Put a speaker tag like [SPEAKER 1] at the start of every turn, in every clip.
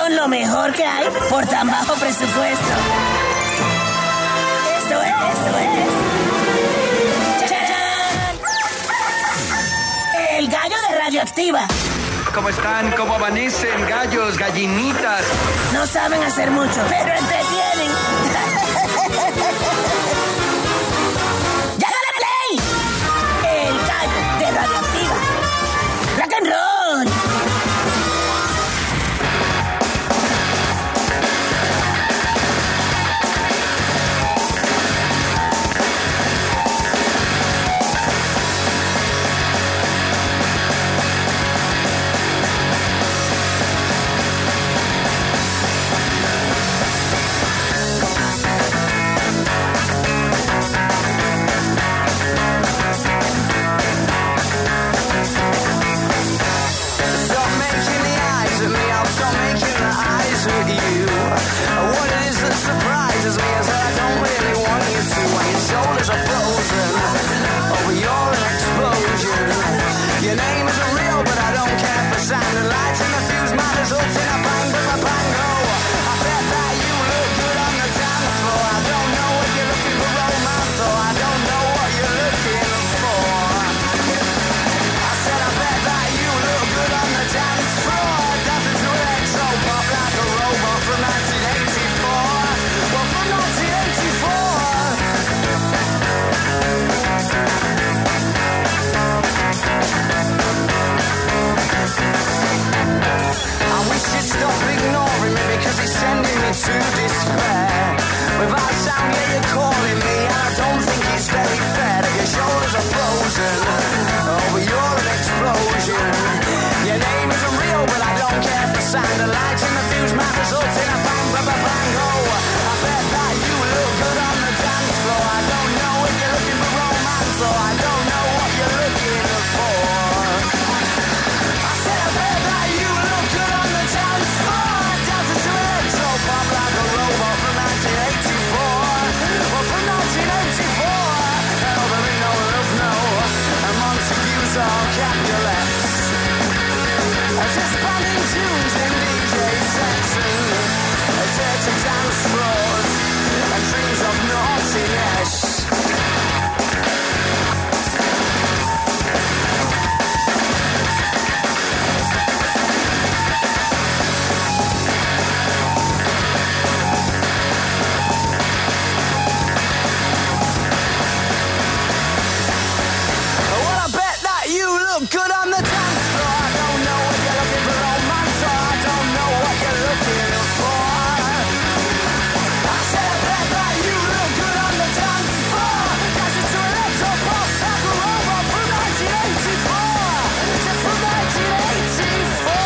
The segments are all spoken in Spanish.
[SPEAKER 1] Son lo mejor que hay por tan bajo presupuesto. Esto es. ¡Chachán! El gallo de Radioactiva.
[SPEAKER 2] ¿Cómo están? ¿Cómo amanecen? Gallos, gallinitas.
[SPEAKER 1] No saben hacer mucho, pero entretienen. ¡Llágale play! El gallo de Radioactiva. ¡Rock and roll!
[SPEAKER 3] Surprises me is that I don't really want you to. When your shoulders are frozen over your explosion. Your name isn't real, but I don't care for sound and lights and the fuse. My results in a bang, but my bango. I bet that you look good on the dance floor. I don't know if you're looking for romance or I don't know what you're looking for. I said I bet that you look good on the dance floor. Dancing to electro pop like a robot from 1984. Well, from 1984. I wish you'd stop ignoring me because it's sending me to despair. Without sound, yeah, you're calling me, and I don't think it's very fair that your shoulders are frozen. Oh, but you're an explosion. Your name isn't real, but I don't care for sound. The lights in the fuse might result in a bang, bang, bang, bang. Oh, I bet that you look good on the dance floor. I don't know if you're looking for romance or I don't know what you're looking for. I said I bet that you look good on the dance floor. Dancing to electro pop like a robot from 1984. Well, from 1984. Hell, there ain't no love, no. And Montague's all Capulets. Just banging tunes in DJ sets and dirty dance floors and dreams of naughtiness. Well, I bet that you look good on the dance floor. I don't know if you're looking for romance or I don't know what you're looking for. I said I bet that you look good on the dance floor. Dancing to electro pop like a robot from 1984. Just from 1984.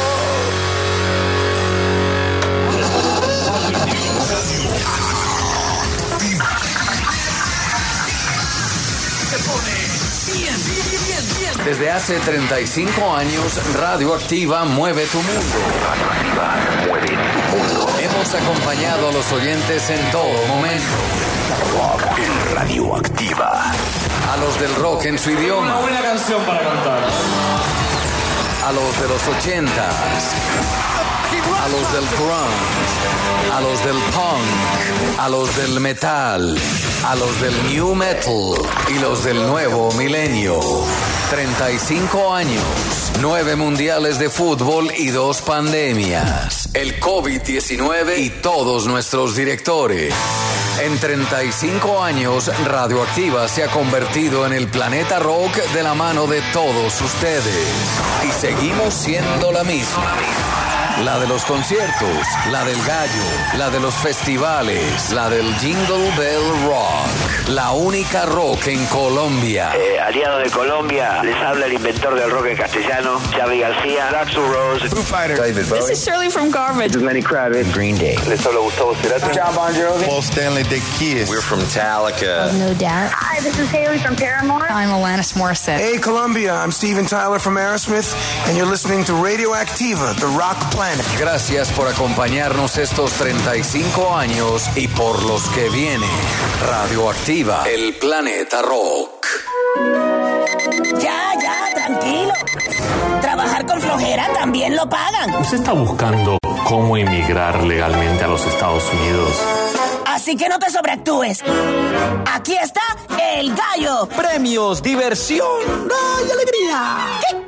[SPEAKER 4] Desde hace 35 años, Radioactiva mueve tu mundo.
[SPEAKER 5] Radioactiva mueve tu mundo.
[SPEAKER 4] Hemos acompañado a los oyentes en todo momento.
[SPEAKER 5] Rock en Radioactiva.
[SPEAKER 4] A los del rock en su idioma.
[SPEAKER 6] Una buena canción para cantar.
[SPEAKER 4] A los de los 80s. A los del grunge. A los del punk. A los del metal. A los del new metal. Y los del nuevo milenio. 35 años, 9 mundiales de fútbol y 2 pandemias. El COVID-19 y todos nuestros directores. En 35 años, Radioactiva se ha convertido en el planeta rock de la mano de todos ustedes. Y seguimos siendo la misma. La de los conciertos, la del gallo, la de los festivales, la del Jingle Bell Rock. La única rock en Colombia.
[SPEAKER 7] Aliado de Colombia, les habla el inventor del rock en castellano, Xavi García, Axl Rose,
[SPEAKER 2] Foo Fighters,
[SPEAKER 7] David Bowie.
[SPEAKER 8] This is Shirley from Garbage.
[SPEAKER 7] This is Lenny Kravitz, Green Day. Les habla Gustavo Cerati, John Bon Jovi,
[SPEAKER 2] Paul Stanley, The Kiss.
[SPEAKER 9] We're from Metallica.
[SPEAKER 8] No doubt.
[SPEAKER 10] Hi, this is Haley from Paramore.
[SPEAKER 8] I'm Alanis Morissette.
[SPEAKER 11] Hey, Colombia, I'm Steven Tyler from Aerosmith, and you're listening to Radioactiva, the rock planet.
[SPEAKER 4] Gracias por acompañarnos estos 35 años y por los que vienen. Radioactiva, el planeta rock.
[SPEAKER 1] Ya, tranquilo. Trabajar con flojera también lo pagan.
[SPEAKER 6] ¿Usted está buscando cómo emigrar legalmente a los Estados Unidos.
[SPEAKER 1] Así que no te sobreactúes. Aquí está el gallo.
[SPEAKER 9] Premios, diversión, ¡ay, alegría!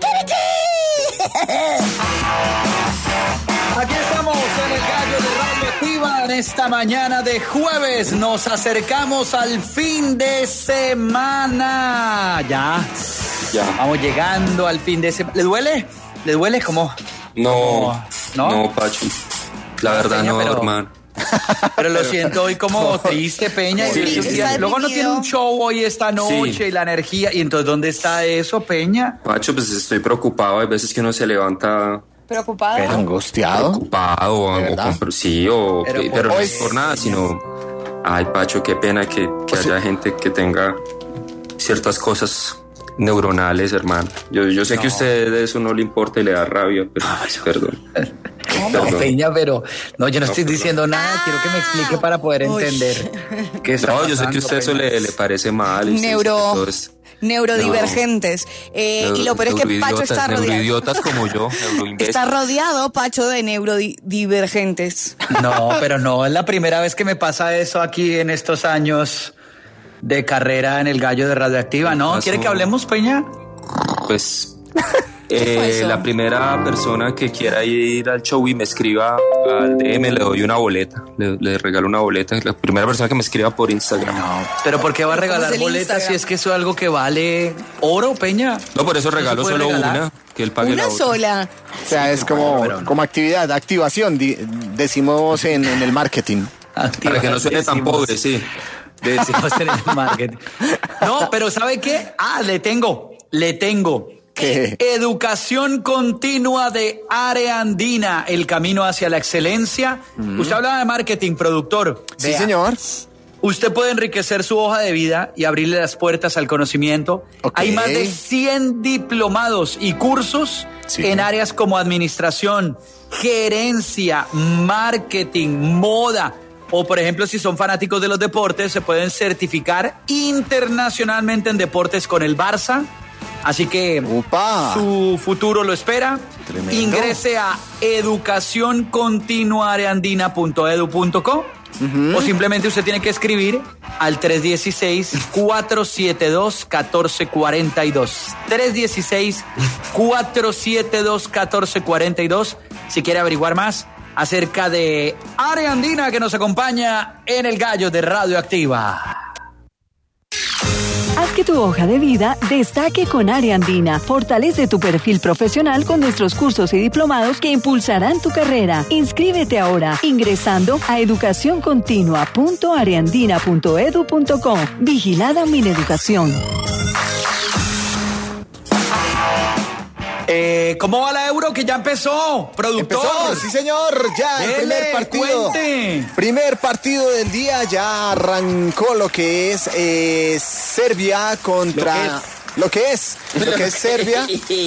[SPEAKER 9] Aquí estamos en el gallo de Radioactiva en esta mañana de jueves. Nos acercamos al fin de semana. Ya. Vamos llegando al fin de semana. ¿Le duele? ¿Le duele? ¿Cómo?
[SPEAKER 12] No, Pacho. La verdad
[SPEAKER 9] Peña,
[SPEAKER 12] no,
[SPEAKER 9] pero,
[SPEAKER 12] hermano.
[SPEAKER 9] Pero lo siento hoy como triste, Peña.
[SPEAKER 12] Sí.
[SPEAKER 9] Luego no tiene un show hoy esta noche y la energía. ¿Y entonces dónde está eso, Peña?
[SPEAKER 12] Pacho, pues estoy preocupado. Hay veces que uno se levanta...
[SPEAKER 8] ¿Preocupado?
[SPEAKER 13] ¿Angustiado?
[SPEAKER 12] Preocupado, pero no es por nada, sino... Ay, Pacho, qué pena que haya gente que tenga ciertas cosas neuronales, hermano. Yo sé que a usted de eso no le importa y le da rabia, pero perdón.
[SPEAKER 9] No, Peña, pero no, yo no estoy diciendo nada. Quiero que me explique para poder entender qué está pasando.
[SPEAKER 12] Yo sé que a usted eso le parece mal.
[SPEAKER 8] Neurodivergentes. Y lo peor es que Pacho está rodeado.
[SPEAKER 12] Neuroidiotas como yo,
[SPEAKER 8] está rodeado, Pacho, de neurodivergentes.
[SPEAKER 9] No, pero no es la primera vez que me pasa eso aquí en estos años de carrera en el gallo de Radioactiva, ¿no? ¿Quiere que hablemos, Peña?
[SPEAKER 12] Pues la primera persona que quiera ir al show y me escriba al DM le doy una boleta, le regalo una boleta. La primera persona que me escriba por Instagram.
[SPEAKER 9] No, pero ¿por qué va a regalar boletas si es que eso es algo que vale oro, Peña?
[SPEAKER 12] No, por eso regalo solo una, que él pague la otra.
[SPEAKER 8] ¿Una sola?
[SPEAKER 13] O sea, es como actividad, activación, decimos en el marketing.
[SPEAKER 12] Para que no suene tan pobre, sí.
[SPEAKER 9] Decimos en el marketing. No, pero ¿sabe qué? Le tengo.
[SPEAKER 13] ¿Qué?
[SPEAKER 9] Educación continua de Área Andina, el camino hacia la excelencia. Usted hablaba de marketing, productor.
[SPEAKER 13] Sí, señor.
[SPEAKER 9] Usted puede enriquecer su hoja de vida y abrirle las puertas al conocimiento. Hay más de 100 diplomados y cursos en áreas como administración, gerencia, marketing, moda. O, por ejemplo, si son fanáticos de los deportes, se pueden certificar internacionalmente en deportes con el Barça. Así que su futuro lo espera. Tremendo. Ingrese a educacioncontinuaareandina.edu.co o simplemente usted tiene que escribir al 316-472-1442. 316-472-1442 si quiere averiguar más acerca de Área Andina, que nos acompaña en el gallo de Radioactiva.
[SPEAKER 14] Haz que tu hoja de vida destaque con Área Andina. Fortalece tu perfil profesional con nuestros cursos y diplomados que impulsarán tu carrera. Inscríbete ahora ingresando a educacioncontinua.areandina.edu.co. Vigilada Mineducación.
[SPEAKER 9] ¿Cómo va la Euro que ya empezó, productor?
[SPEAKER 13] Empezó, sí señor, ya el primer partido. Primer partido del día, ya arrancó lo que es Serbia contra... Lo que es Serbia.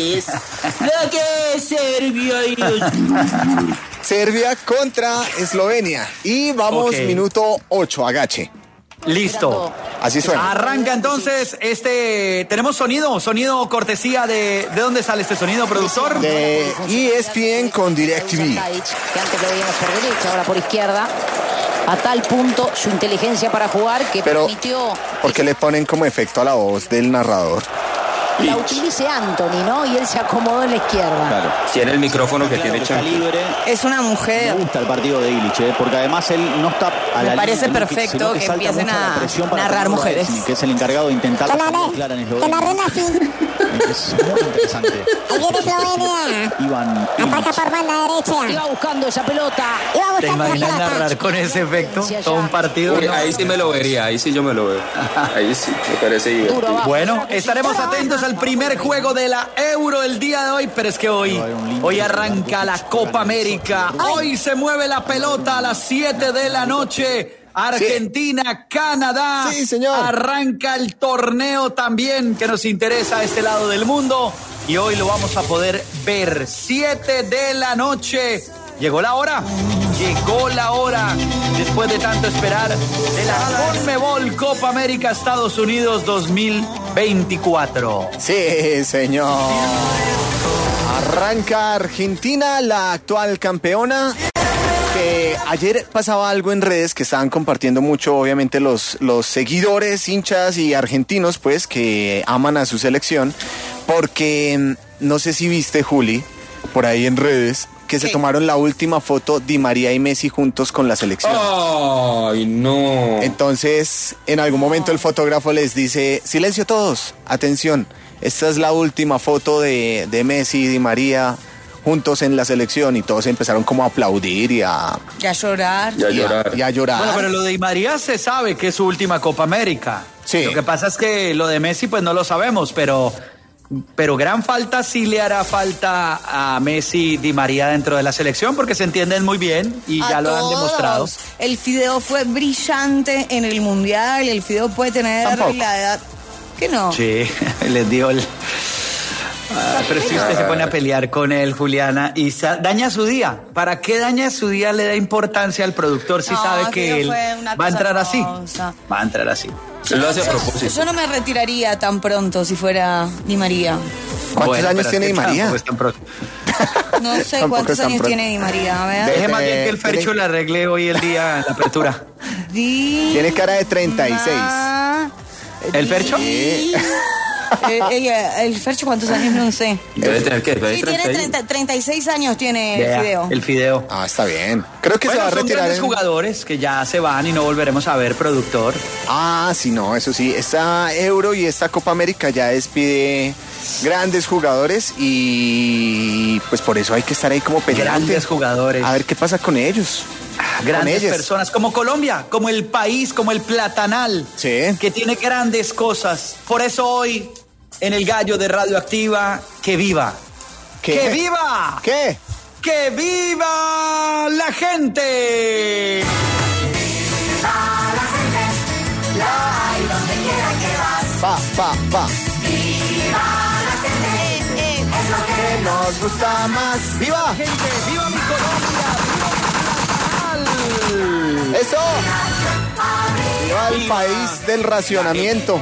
[SPEAKER 13] Serbia contra Eslovenia. Y vamos, minuto 8, agache.
[SPEAKER 9] Listo.
[SPEAKER 13] Así suena.
[SPEAKER 9] Arranca entonces tenemos sonido cortesía ¿de dónde sale este sonido, productor?
[SPEAKER 13] De ESPN con DirecTV.
[SPEAKER 15] Que antes lo veíamos por derecha, ahora por izquierda. A tal punto su inteligencia para jugar que permitió...
[SPEAKER 13] Porque le ponen como efecto a la voz del narrador.
[SPEAKER 15] La utilice Anthony, ¿no? Y él se acomodó en la izquierda.
[SPEAKER 12] Claro. Tiene el micrófono que tiene
[SPEAKER 16] libre.
[SPEAKER 8] Es una mujer.
[SPEAKER 16] Me gusta el partido de Illich, porque además él no está a
[SPEAKER 8] Me parece perfecto que empiecen a narrar mujeres.
[SPEAKER 16] Que es el encargado de intentar clara en Eslovenia. Es muy interesante.
[SPEAKER 17] Ahí viene Eslovenia.
[SPEAKER 16] Iván
[SPEAKER 17] ataca por banda derecha.
[SPEAKER 15] Iba buscando esa pelota.
[SPEAKER 9] ¿Te imaginas narrar con ese efecto todo un partido?
[SPEAKER 12] Uy, ahí sí me lo vería, ahí sí yo me lo veo. Ahí sí, me parece divertido.
[SPEAKER 9] Bueno, estaremos atentos al primer juego de la Euro el día de hoy, pero es que hoy arranca la Copa América. Hoy se mueve la pelota a las 7 de la noche. Argentina, Canadá.
[SPEAKER 13] Sí, señor.
[SPEAKER 9] Arranca el torneo también que nos interesa a este lado del mundo. Y hoy lo vamos a poder ver. 7 de la noche. Llegó la hora. Después de tanto esperar, de la Conmebol Copa América Estados Unidos 2024.
[SPEAKER 13] Sí, señor. Arranca Argentina, la actual campeona. Ayer pasaba algo en redes que estaban compartiendo mucho, obviamente, los seguidores, hinchas y argentinos, pues, que aman a su selección, porque no sé si viste, Juli, por ahí en redes, que se tomaron la última foto Di María y Messi juntos con la selección.
[SPEAKER 12] ¡Ay, no!
[SPEAKER 13] Entonces, en algún momento el fotógrafo les dice, silencio todos, atención, esta es la última foto de Messi y Di María juntos en la selección, y todos empezaron como a aplaudir y a
[SPEAKER 8] llorar.
[SPEAKER 13] Y a llorar.
[SPEAKER 9] Bueno, pero lo de Di María se sabe que es su última Copa América.
[SPEAKER 13] Sí.
[SPEAKER 9] Lo que pasa es que lo de Messi pues no lo sabemos, pero gran falta sí le hará falta a Messi y Di María dentro de la selección, porque se entienden muy bien y ya lo han demostrado.
[SPEAKER 8] El Fideo fue brillante en el Mundial, el Fideo puede tener la edad... ¿Qué no?
[SPEAKER 9] Sí, les dio el... pero si usted se pone a pelear con él, Juliana, y daña su día. ¿Para qué daña su día? Le da importancia al productor si sabe que él va a entrar así. Va a entrar así.
[SPEAKER 12] Lo hace a propósito.
[SPEAKER 8] Yo no me retiraría tan pronto si fuera Di María.
[SPEAKER 13] ¿Cuántos años tiene Di María?
[SPEAKER 8] No sé cuántos años tiene Di María. A ver.
[SPEAKER 9] Deje más bien que el Fercho le arregle hoy el día en la apertura.
[SPEAKER 13] Tiene cara de 36.
[SPEAKER 9] ¿El Fercho?
[SPEAKER 13] Sí.
[SPEAKER 8] El Fercho, ¿cuántos años? No sé.
[SPEAKER 12] ¿Debe tener qué?
[SPEAKER 8] Sí, tiene 36 años tiene el Fideo.
[SPEAKER 9] El Fideo.
[SPEAKER 13] Ah, está bien. Creo que se va a retirar.
[SPEAKER 9] Son jugadores que ya se van y no volveremos a ver, productor.
[SPEAKER 13] Ah, sí, no, eso sí. Esta Euro y esta Copa América ya despide grandes jugadores, y pues por eso hay que estar ahí como pendiente.
[SPEAKER 9] Grandes jugadores.
[SPEAKER 13] A ver qué pasa con ellos.
[SPEAKER 9] Grandes personas, como Colombia, como el país, como el Platanal, que tiene grandes cosas. Por eso hoy, en el Gallo de Radioactiva, que viva. ¡Que viva!
[SPEAKER 13] ¿Qué?
[SPEAKER 9] ¡Que viva la gente!
[SPEAKER 3] ¡Viva la gente! ¡La hay donde quiera que vas!
[SPEAKER 13] ¡Va!
[SPEAKER 3] ¡Viva la gente! Es lo que
[SPEAKER 13] nos gusta más.
[SPEAKER 9] ¡Viva gente! ¡Viva mi Colombia!
[SPEAKER 13] ¡Eso! ¡Viva el país del racionamiento!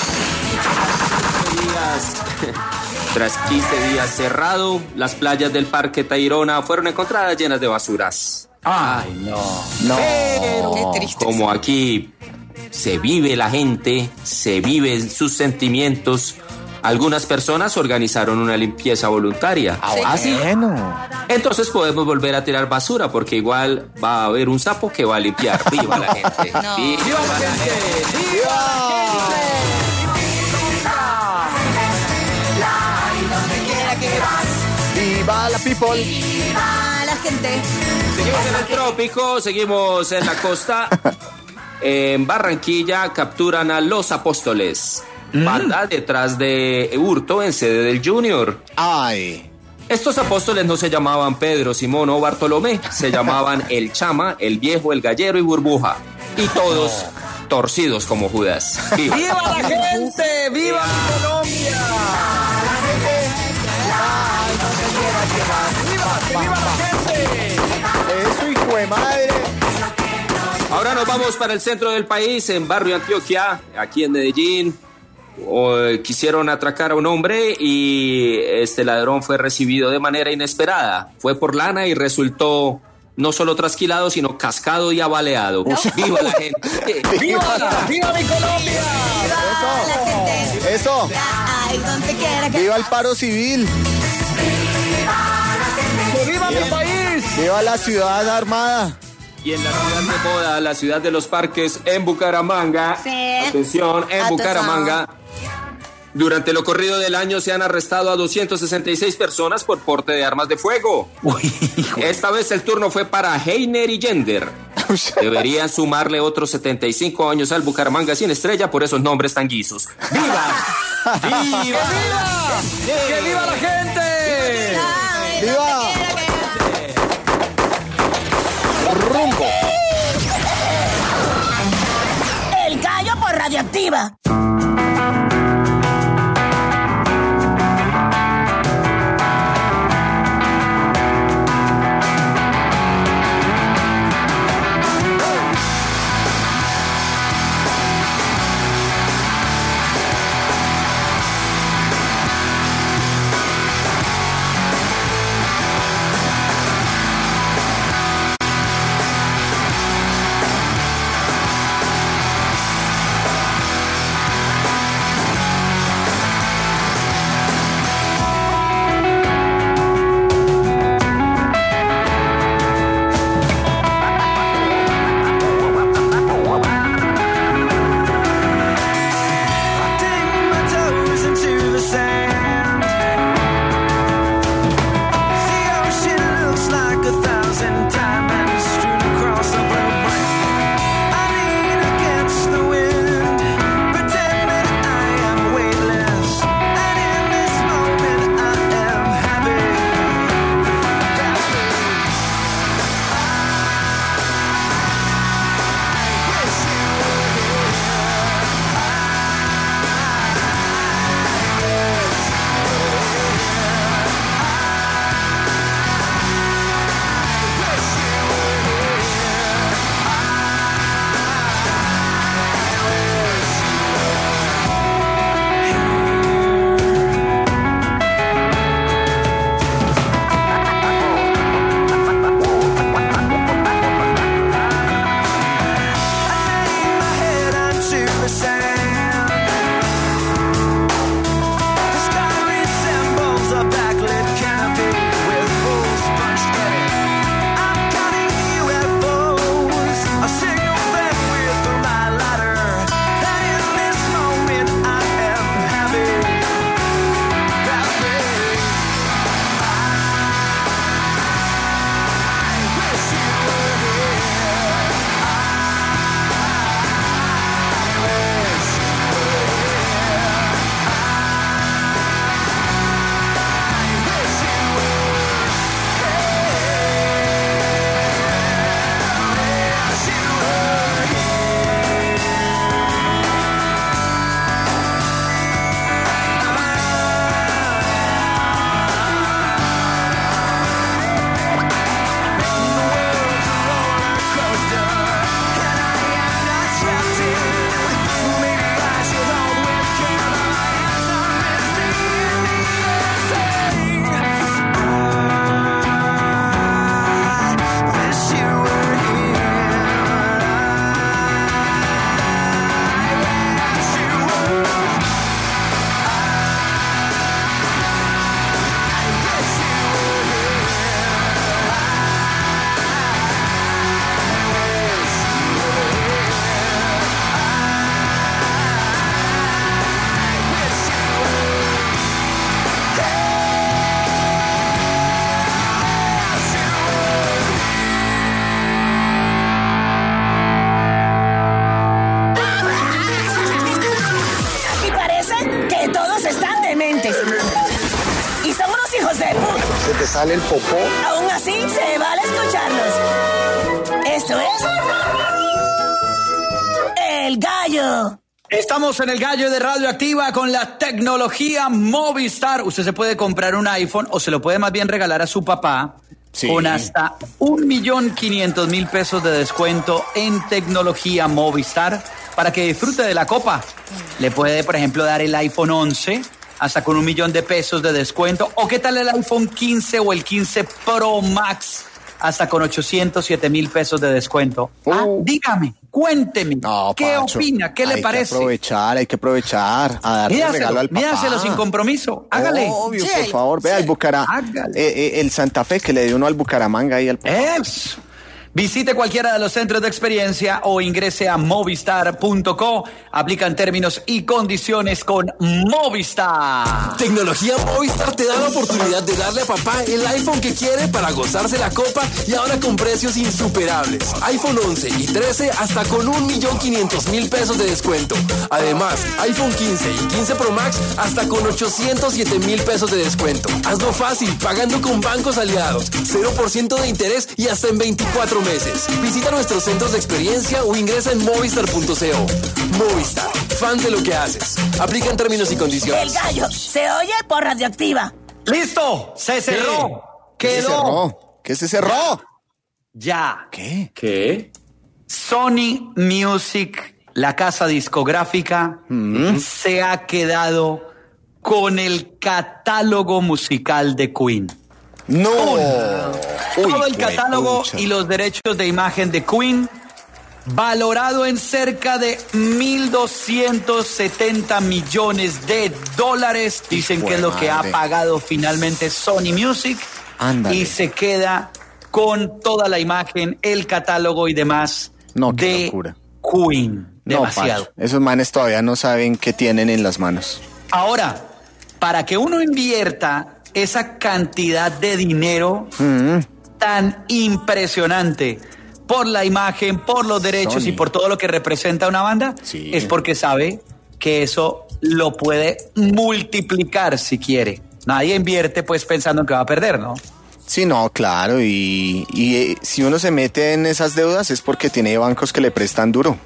[SPEAKER 12] Tras 15 días cerrado, las playas del Parque Tayrona fueron encontradas llenas de basuras.
[SPEAKER 9] ¡Ay, no!
[SPEAKER 12] Pero,
[SPEAKER 8] qué triste.
[SPEAKER 12] Como aquí se vive la gente, se viven sus sentimientos, algunas personas organizaron una limpieza voluntaria.
[SPEAKER 13] ¿Sí? Bueno.
[SPEAKER 12] Entonces podemos volver a tirar basura, porque igual va a haber un sapo que va a limpiar. ¡Viva la gente!
[SPEAKER 8] No.
[SPEAKER 12] ¡Viva la gente!
[SPEAKER 9] ¡Viva!
[SPEAKER 13] ¡Viva la people!
[SPEAKER 8] ¡Viva la gente!
[SPEAKER 12] Seguimos en el trópico, seguimos en la costa. En Barranquilla capturan a los Apóstoles. Banda detrás de hurto en sede del Junior.
[SPEAKER 13] ¡Ay!
[SPEAKER 12] Estos apóstoles no se llamaban Pedro, Simón o Bartolomé. Se llamaban el Chama, el Viejo, el Gallero y Burbuja. Y todos torcidos como Judas.
[SPEAKER 9] ¡Viva la gente! ¡Viva Colombia! ¡Viva la gente!
[SPEAKER 13] ¡Eso, hijo de madre!
[SPEAKER 12] Ahora nos vamos para el centro del país, en Barrio Antioquia, aquí en Medellín. Quisieron atracar a un hombre y este ladrón fue recibido de manera inesperada. Fue por lana y resultó no solo trasquilado, sino cascado y abaleado. ¿No? ¡Viva la gente!
[SPEAKER 9] ¡Viva mi Colombia!
[SPEAKER 8] ¡Viva la gente!
[SPEAKER 13] ¡Eso!
[SPEAKER 8] ¡Ay, donde quiera que...
[SPEAKER 13] ¡Viva el paro civil!
[SPEAKER 9] ¡Que viva mi país!
[SPEAKER 13] ¡Viva la ciudad armada!
[SPEAKER 12] Y en la ciudad de moda, la ciudad de los parques, en Bucaramanga, atención, en Bucaramanga, durante lo corrido del año se han arrestado a 266 personas por porte de armas de fuego. Esta vez el turno fue para Heiner y Yender. Deberían sumarle otros 75 años al Bucaramanga sin estrella por esos nombres tan guisos. ¡Viva!
[SPEAKER 9] ¡Viva! ¡Que viva! ¡Que viva la gente!
[SPEAKER 13] ¡Viva! ¡Rumbo!
[SPEAKER 1] El Gallo por Radioactiva.
[SPEAKER 13] sale el popó.
[SPEAKER 1] Aún así, se vale escucharlos. Esto es... El Gallo.
[SPEAKER 9] Estamos en El Gallo de Radioactiva con la tecnología Movistar. Usted se puede comprar un iPhone o se lo puede más bien regalar a su papá con hasta 1.500.000 pesos de descuento en tecnología Movistar para que disfrute de la copa. Le puede, por ejemplo, dar el iPhone 11 hasta con 1.000.000 de pesos de descuento. ¿O qué tal el iPhone 15 o el 15 Pro Max hasta con 807.000 pesos de descuento? Dígame, cuénteme, ¿qué opina? ¿Qué le parece?
[SPEAKER 13] Hay que aprovechar a darle regalo al papá.
[SPEAKER 9] Mídaselo sin compromiso, hágale.
[SPEAKER 13] Obvio, por favor, vea el Santa Fe que le dio uno al Bucaramanga ahí al papá.
[SPEAKER 9] Visite cualquiera de los centros de experiencia o ingrese a movistar.co. Aplican términos y condiciones con Movistar.
[SPEAKER 18] Tecnología Movistar te da la oportunidad de darle a papá el iPhone que quiere para gozarse la copa y ahora con precios insuperables. iPhone 11 y 13 hasta con 1.500.000 pesos de descuento. Además, iPhone 15 y 15 Pro Max hasta con 807.000 pesos de descuento. Hazlo fácil, pagando con bancos aliados. 0% de interés y hasta en 24 meses. Visita nuestros centros de experiencia o ingresa en movistar.co. Movistar, fan de lo que haces. Aplica en términos y condiciones.
[SPEAKER 1] El Gallo se oye por Radioactiva.
[SPEAKER 9] ¡Listo! ¡Se cerró! ¡Quedó!
[SPEAKER 13] ¿Qué se cerró?
[SPEAKER 9] Ya.
[SPEAKER 12] ¿Qué?
[SPEAKER 9] Sony Music, la casa discográfica, se ha quedado con el catálogo musical de Queen.
[SPEAKER 13] ¡No!
[SPEAKER 9] Todo el catálogo y los derechos de imagen de Queen, valorado en cerca de 1.270 millones de dólares. Dicen que es lo que ha pagado finalmente Sony Music.
[SPEAKER 13] Ándale.
[SPEAKER 9] Y se queda con toda la imagen, el catálogo y demás de Queen. Demasiado.
[SPEAKER 13] Esos manes todavía no saben qué tienen en las manos.
[SPEAKER 9] Ahora, para que uno invierta esa cantidad de dinero tan impresionante por la imagen, por los derechos Sony y por todo lo que representa una banda, es porque sabe que eso lo puede multiplicar si quiere. Nadie invierte pues pensando en que va a perder, ¿no?
[SPEAKER 13] Sí, no, claro, y si uno se mete en esas deudas es porque tiene bancos que le prestan duro.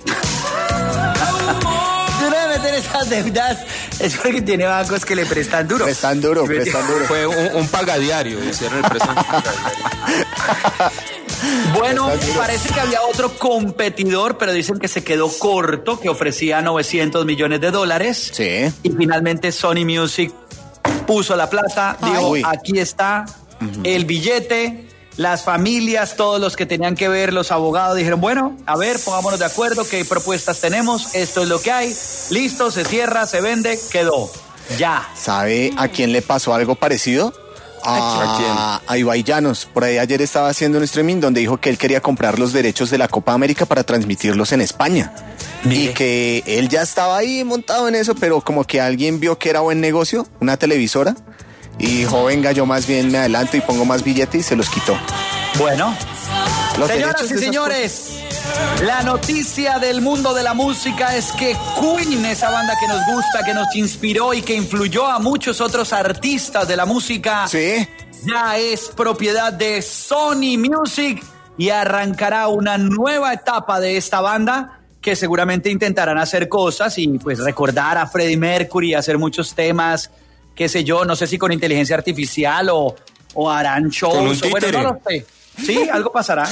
[SPEAKER 9] Esas deudas es porque tiene bancos que le prestan duro.
[SPEAKER 13] Prestan duro.
[SPEAKER 12] Fue un pagadiario. Hicieron el préstamo pagadiario.
[SPEAKER 9] Bueno, parece que había otro competidor, pero dicen que se quedó corto, que ofrecía 900 millones de dólares.
[SPEAKER 13] Sí.
[SPEAKER 9] Y finalmente Sony Music puso la plata, dijo, aquí está el billete. Las familias, todos los que tenían que ver, los abogados dijeron, bueno, a ver, pongámonos de acuerdo, qué propuestas tenemos, esto es lo que hay, listo, se cierra, se vende, quedó, ya.
[SPEAKER 13] ¿Sabe a quién le pasó algo parecido? ¿A Ibai Llanos. Por ahí ayer estaba haciendo un streaming donde dijo que él quería comprar los derechos de la Copa América para transmitirlos en España. Mire. Y que él ya estaba ahí montado en eso, pero como que alguien vio que era buen negocio, una televisora, y dijo, venga, yo más bien me adelanto y pongo más billete y se los quitó.
[SPEAKER 9] Bueno, señoras y señores, la noticia del mundo de la música es que Queen, esa banda que nos gusta, que nos inspiró y que influyó a muchos otros artistas de la música, ya es propiedad de Sony Music y arrancará una nueva etapa de esta banda que seguramente intentarán hacer cosas y pues recordar a Freddie Mercury, hacer muchos temas, qué sé yo, no sé si con inteligencia artificial o harán shows, o bueno, no lo sé. Sí, algo pasará.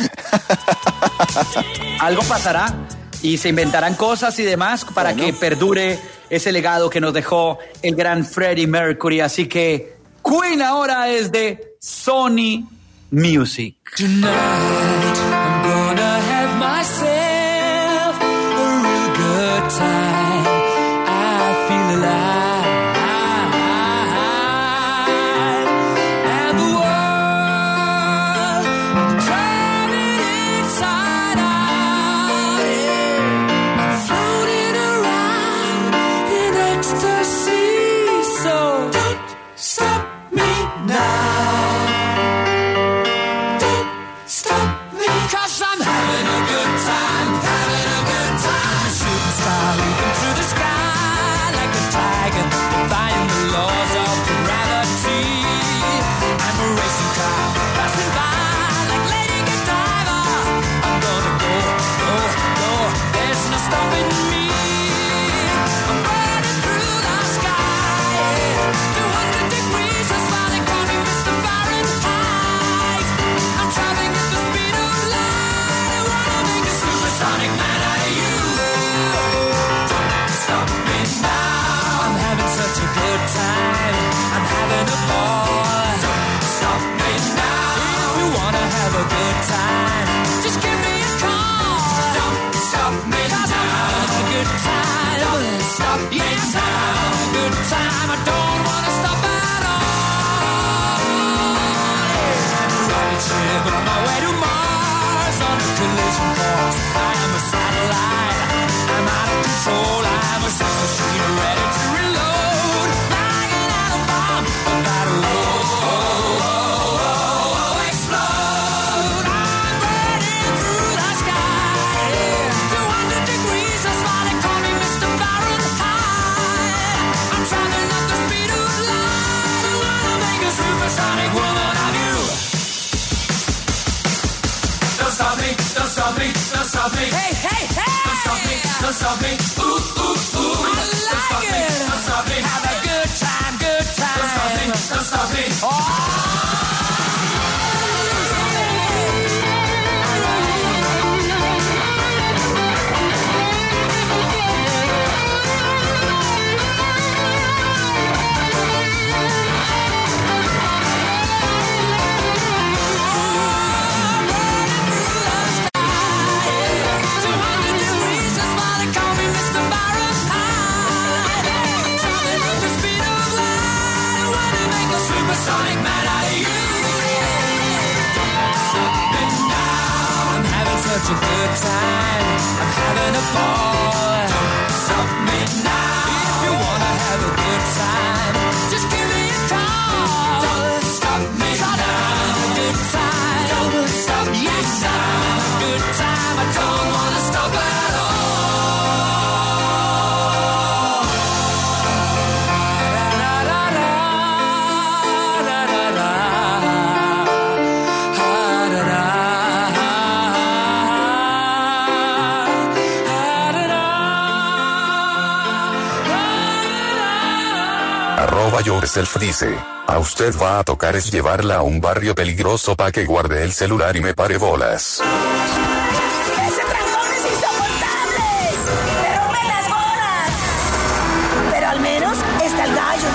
[SPEAKER 9] Algo pasará y se inventarán cosas y demás para que perdure ese legado que nos dejó el gran Freddie Mercury. Así que Queen ahora es de Sony Music.
[SPEAKER 3] Tonight I'm gonna have myself a real good time. I feel alive. Stop me now. Don't stop me. collision course. I am a satellite. I'm out of control. I'm a sex machine ready to reload. Like an atom bomb about to explode. I'm burning through the sky. 200 degrees, that's why they call me Mr. Fahrenheit. I'm traveling at the speed of light. I'm gonna make a supersonic woman of you. Don't stop me, don't stop me, don't stop me. Hey, hey, hey! Don't stop me, don't stop me. Ooh, ooh, ooh. I like it. Don't stop me. Have a good time, good time. Don't stop me, don't stop me. Oh! Sonic man out of you. Stop me now. I'm having such a good time. I'm having a ball. Stop me now. If you wanna have a good time, just give me a call. Don't stop me now. A good time. Don't stop me now. A good time. I don't wanna stop at all.
[SPEAKER 5] Yourself dice, a usted va a tocar es llevarla a un barrio peligroso pa' que guarde el celular y me pare bolas.
[SPEAKER 1] ¡Ese trancón es insoportable! ¡Me rompe las bolas! Pero al menos está el gallo.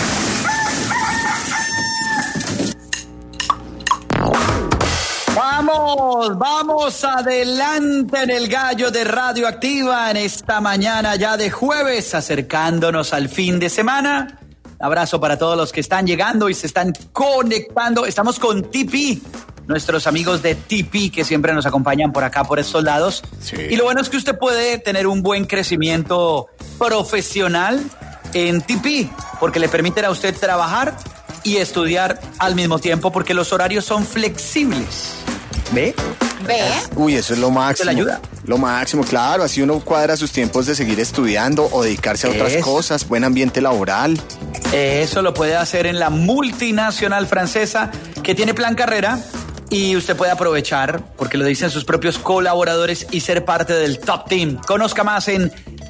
[SPEAKER 9] Vamos adelante en el gallo de Radioactiva en esta mañana ya de jueves, acercándonos al fin de semana. Abrazo para todos los que están llegando y se están conectando. Estamos con TP, nuestros amigos de TP que siempre nos acompañan por acá, por estos lados. Sí. Y lo bueno es que usted puede tener un buen crecimiento profesional en TP, porque le permiten a usted trabajar y estudiar al mismo tiempo, porque los horarios son flexibles. ¿Ve?
[SPEAKER 13] Uy, eso es lo máximo.
[SPEAKER 9] ¿Te la ayuda?
[SPEAKER 13] Lo máximo, claro. Así uno cuadra sus tiempos de seguir estudiando o dedicarse a otras cosas. Buen ambiente laboral.
[SPEAKER 9] Eso lo puede hacer en la multinacional francesa que tiene plan carrera y usted puede aprovechar, porque lo dicen sus propios colaboradores, y ser parte del top team. Conozca más en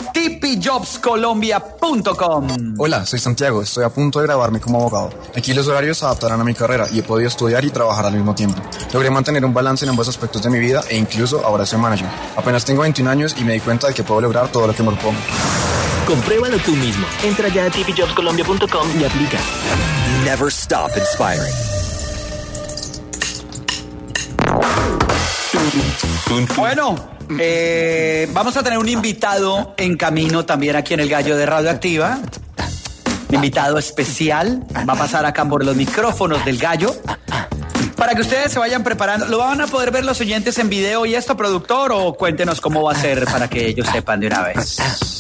[SPEAKER 9] tpjobscolombia.com.
[SPEAKER 19] Hola, soy Santiago, estoy a punto de graduarme como abogado. Aquí los horarios se adaptarán a mi carrera y he podido estudiar y trabajar al mismo tiempo. Logré mantener un balance en ambos aspectos de mi vida e incluso ahora soy manager. Apenas tengo 21 años y me di cuenta de que puedo lograr todo lo que me propongo.
[SPEAKER 20] Compruébalo tú mismo. Entra ya a tpjobscolombia.com y aplica.
[SPEAKER 21] Never stop inspiring.
[SPEAKER 9] Bueno, vamos a tener un invitado en camino también aquí en el Gallo de Radioactiva. Un invitado especial. Va a pasar acá por los micrófonos del Gallo. Para que ustedes se vayan preparando. ¿Lo van a poder ver los oyentes en video y esto, productor? O cuéntenos cómo va a ser para que ellos sepan de una vez.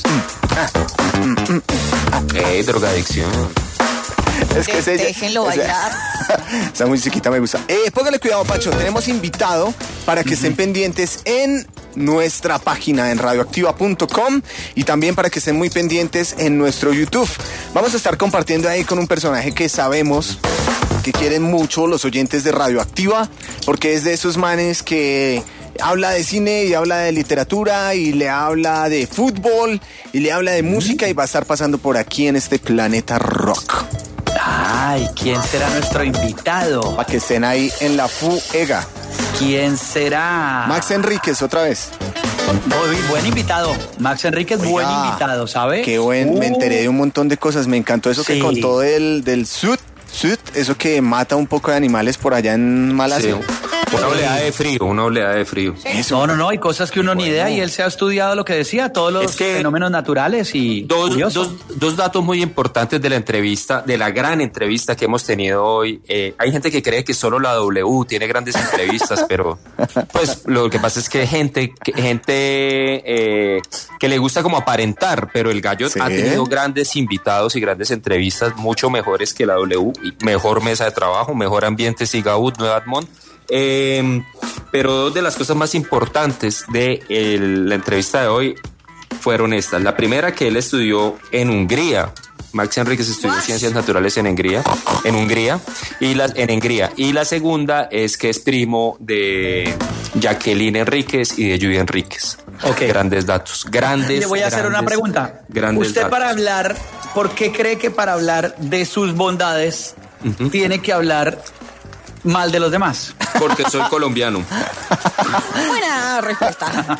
[SPEAKER 12] Drogadicción.
[SPEAKER 13] Es que
[SPEAKER 8] déjenlo bailar.
[SPEAKER 13] Esa musiquita me gusta. Póngale cuidado, Pacho. Tenemos invitado para que estén pendientes en nuestra página en radioactiva.com y también para que estén muy pendientes en nuestro YouTube. Vamos a estar compartiendo ahí con un personaje que sabemos que quieren mucho los oyentes de Radioactiva, porque es de esos manes que habla de cine y habla de literatura y le habla de fútbol y le habla de música y va a estar pasando por aquí en este planeta rock.
[SPEAKER 9] Ay, ¿quién será nuestro invitado?
[SPEAKER 13] Para que estén ahí en la fuega.
[SPEAKER 9] ¿Quién será?
[SPEAKER 13] Max Enríquez, otra vez.
[SPEAKER 9] Muy buen invitado. Max Enríquez, buen invitado, ¿sabe?
[SPEAKER 13] Qué buen, me enteré de un montón de cosas. Me encantó eso que contó del Sud, eso que mata un poco de animales por allá en Malasia.
[SPEAKER 12] Una oleada de frío.
[SPEAKER 9] No, hay cosas que uno ni idea y él se ha estudiado lo que decía, todos los fenómenos naturales y
[SPEAKER 12] dos datos muy importantes de la entrevista, de la gran entrevista que hemos tenido hoy. Hay gente que cree que solo la W tiene grandes entrevistas, pero pues lo que pasa es que gente que le gusta como aparentar, pero el Gallo ha tenido grandes invitados y grandes entrevistas mucho mejores que la W, mejor mesa de trabajo, mejor ambiente, Sigaud, Nueva Admont. Pero dos de las cosas más importantes de la entrevista de hoy fueron estas. La primera, que él estudió en Hungría. Max Enríquez estudió Ciencias Naturales en Hungría. Y la segunda es que es primo de Jacqueline Enríquez y de Judy Enríquez. Grandes datos. Le
[SPEAKER 9] voy a hacer una pregunta. Usted datos. ¿Por qué cree que para hablar de sus bondades tiene que hablar mal de los demás?
[SPEAKER 12] Porque soy colombiano.
[SPEAKER 8] Buena respuesta.